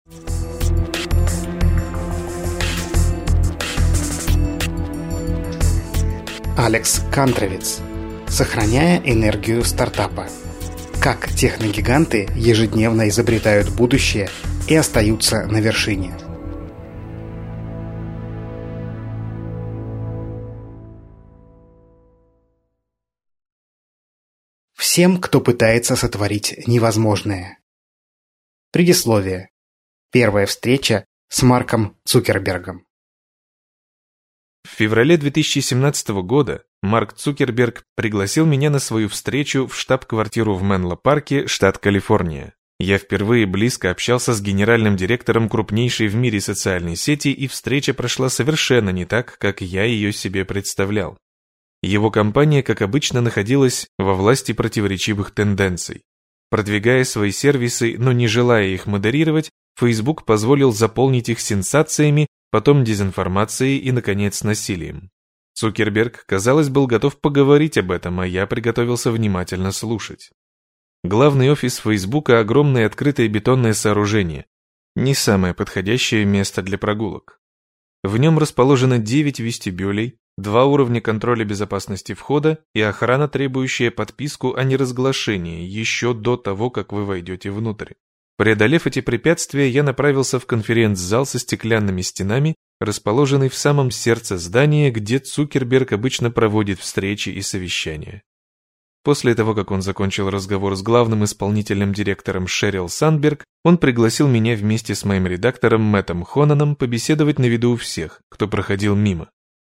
Алекс Кантровиц. Сохраняя энергию стартапа. Как техногиганты ежедневно изобретают будущее и остаются на вершине. Всем, кто пытается сотворить невозможное. Предисловие. Первая встреча с Марком Цукербергом. В феврале 2017 года Марк Цукерберг пригласил меня на свою встречу в штаб-квартиру в Менло-парке, штат Калифорния. Я впервые близко общался с генеральным директором крупнейшей в мире социальной сети, и встреча прошла совершенно не так, как я ее себе представлял. Его компания, как обычно, находилась во власти противоречивых тенденций. Продвигая свои сервисы, но не желая их модерировать, Facebook позволил заполнить их сенсациями, потом дезинформацией и, наконец, насилием. Цукерберг, казалось, был готов поговорить об этом, а я приготовился внимательно слушать. Главный офис Фейсбука – огромное открытое бетонное сооружение. Не самое подходящее место для прогулок. В нем расположено 9 вестибюлей, 2 уровня контроля безопасности входа и охрана, требующая подписку о неразглашении еще до того, как вы войдете внутрь. Преодолев эти препятствия, я направился в конференц-зал со стеклянными стенами, расположенный в самом сердце здания, где Цукерберг обычно проводит встречи и совещания. После того, как он закончил разговор с главным исполнительным директором Шерил Сандберг, он пригласил меня вместе с моим редактором Мэттом Хонаном побеседовать на виду у всех, кто проходил мимо.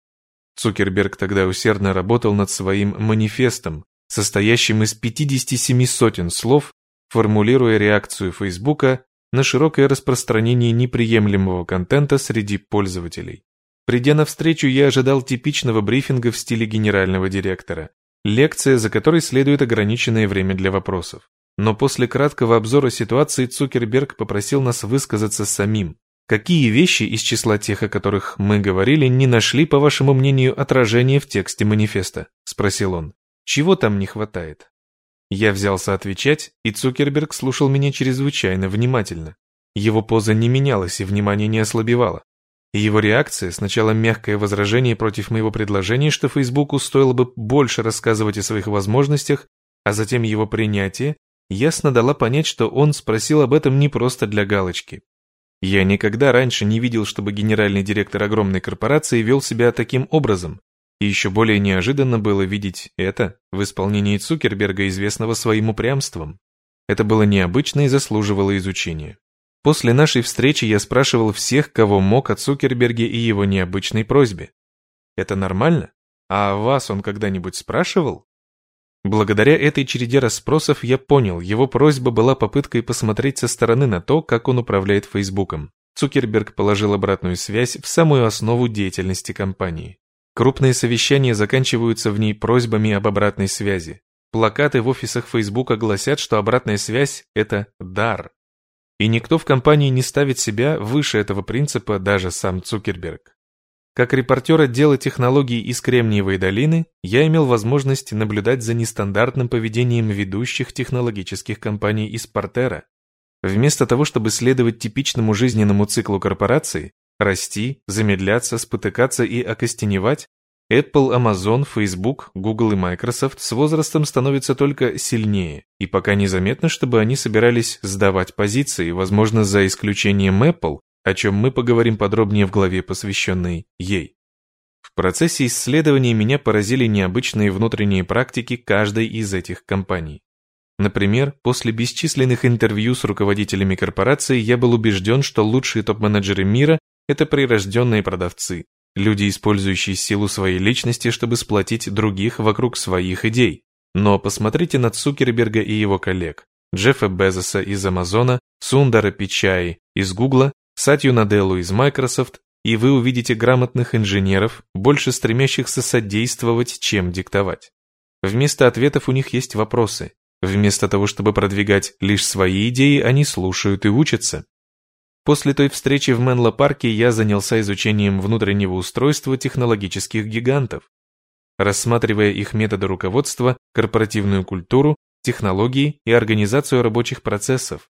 Цукерберг тогда усердно работал над своим манифестом, состоящим из 57 сотен слов, формулируя реакцию Фейсбука на широкое распространение неприемлемого контента среди пользователей. Придя на встречу, я ожидал типичного брифинга в стиле генерального директора, лекция, за которой следует ограниченное время для вопросов. Но после краткого обзора ситуации Цукерберг попросил нас высказаться самим. Какие вещи из числа тех, о которых мы говорили, не нашли, по вашему мнению, отражения в тексте манифеста? Спросил он. Чего там не хватает? Я взялся отвечать, и Цукерберг слушал меня чрезвычайно внимательно. Его поза не менялась и внимание не ослабевало. И его реакция, сначала мягкое возражение против моего предложения, что Фейсбуку стоило бы больше рассказывать о своих возможностях, а затем его принятие, ясно дала понять, что он спросил об этом не просто для галочки. Я никогда раньше не видел, чтобы генеральный директор огромной корпорации вел себя таким образом. И еще более неожиданно было видеть это в исполнении Цукерберга, известного своим упрямством. Это было необычно и заслуживало изучения. После нашей встречи я спрашивал всех, кого мог, о Цукерберге и его необычной просьбе. Это нормально? А вас он когда-нибудь спрашивал? Благодаря этой череде расспросов я понял, его просьба была попыткой посмотреть со стороны на то, как он управляет Фейсбуком. Цукерберг положил обратную связь в самую основу деятельности компании. Крупные совещания заканчиваются в ней просьбами об обратной связи. Плакаты в офисах Фейсбука гласят, что обратная связь – это дар. И никто в компании не ставит себя выше этого принципа, даже сам Цукерберг. Как репортер отдела технологий из Кремниевой долины, я имел возможность наблюдать за нестандартным поведением ведущих технологических компаний из Портера. Вместо того, чтобы следовать типичному жизненному циклу корпорации, расти, замедляться, спотыкаться и окостеневать, Apple, Amazon, Facebook, Google и Microsoft с возрастом становятся только сильнее, и пока незаметно, чтобы они собирались сдавать позиции, возможно, за исключением Apple, о чем мы поговорим подробнее в главе, посвященной ей. В процессе исследования меня поразили необычные внутренние практики каждой из этих компаний. Например, после бесчисленных интервью с руководителями корпораций я был убежден, что лучшие топ-менеджеры мира – это прирожденные продавцы, люди, использующие силу своей личности, чтобы сплотить других вокруг своих идей. Но посмотрите на Цукерберга и его коллег, Джеффа Безоса из Амазона, Сундара Пичаи из Гугла, Сатью Наделлу из Microsoft, и вы увидите грамотных инженеров, больше стремящихся содействовать, чем диктовать. Вместо ответов у них есть вопросы. Вместо того, чтобы продвигать лишь свои идеи, они слушают и учатся. После той встречи в Менло-парке я занялся изучением внутреннего устройства технологических гигантов, рассматривая их методы руководства, корпоративную культуру, технологии и организацию рабочих процессов,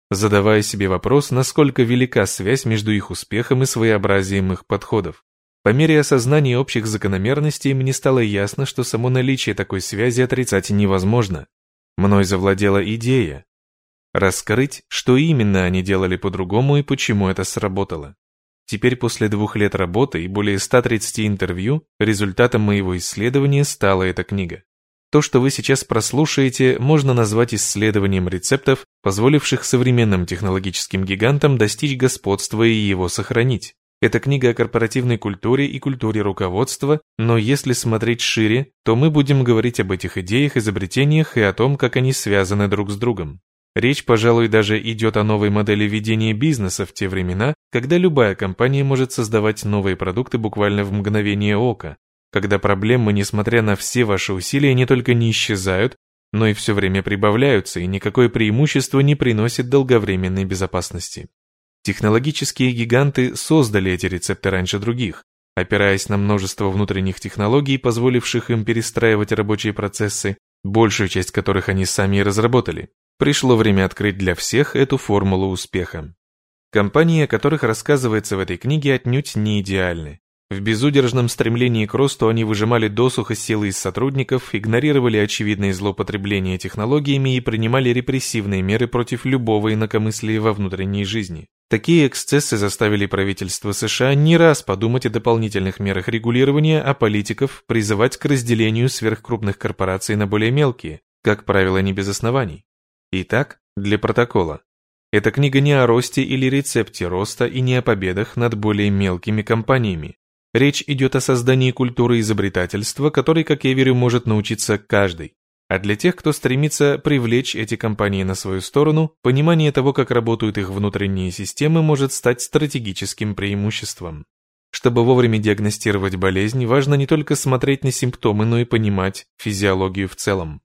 задавая себе вопрос, насколько велика связь между их успехом и своеобразием их подходов. По мере осознания общих закономерностей мне стало ясно, что само наличие такой связи отрицать невозможно. Мной завладела идея раскрыть, что именно они делали по-другому и почему это сработало. Теперь, после 2 лет работы и более 130 интервью, результатом моего исследования стала эта книга. То, что вы сейчас прослушаете, можно назвать исследованием рецептов, позволивших современным технологическим гигантам достичь господства и его сохранить. Это книга о корпоративной культуре и культуре руководства, но если смотреть шире, то мы будем говорить об этих идеях, изобретениях и о том, как они связаны друг с другом. Речь, пожалуй, даже идет о новой модели ведения бизнеса в те времена, когда любая компания может создавать новые продукты буквально в мгновение ока, когда проблемы, несмотря на все ваши усилия, не только не исчезают, но и все время прибавляются, и никакое преимущество не приносит долговременной безопасности. Технологические гиганты создали эти рецепты раньше других, опираясь на множество внутренних технологий, позволивших им перестраивать рабочие процессы, большую часть которых они сами и разработали. Пришло время открыть для всех эту формулу успеха. Компании, о которых рассказывается в этой книге, отнюдь не идеальны. В безудержном стремлении к росту они выжимали досуха силы из сотрудников, игнорировали очевидные злоупотребления технологиями и принимали репрессивные меры против любого инакомыслия во внутренней жизни. Такие эксцессы заставили правительство США не раз подумать о дополнительных мерах регулирования, а политиков призывать к разделению сверхкрупных корпораций на более мелкие, как правило, не без оснований. Итак, для протокола. Эта книга не о росте или рецепте роста и не о победах над более мелкими компаниями. Речь идет о создании культуры изобретательства, которой, как я верю, может научиться каждый. А для тех, кто стремится привлечь эти компании на свою сторону, понимание того, как работают их внутренние системы, может стать стратегическим преимуществом. Чтобы вовремя диагностировать болезнь, важно не только смотреть на симптомы, но и понимать физиологию в целом.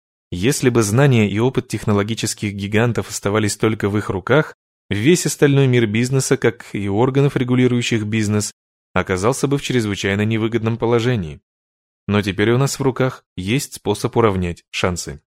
Если бы знания и опыт технологических гигантов оставались только в их руках, весь остальной мир бизнеса, как и органов, регулирующих бизнес, оказался бы в чрезвычайно невыгодном положении. Но теперь у нас в руках есть способ уравнять шансы.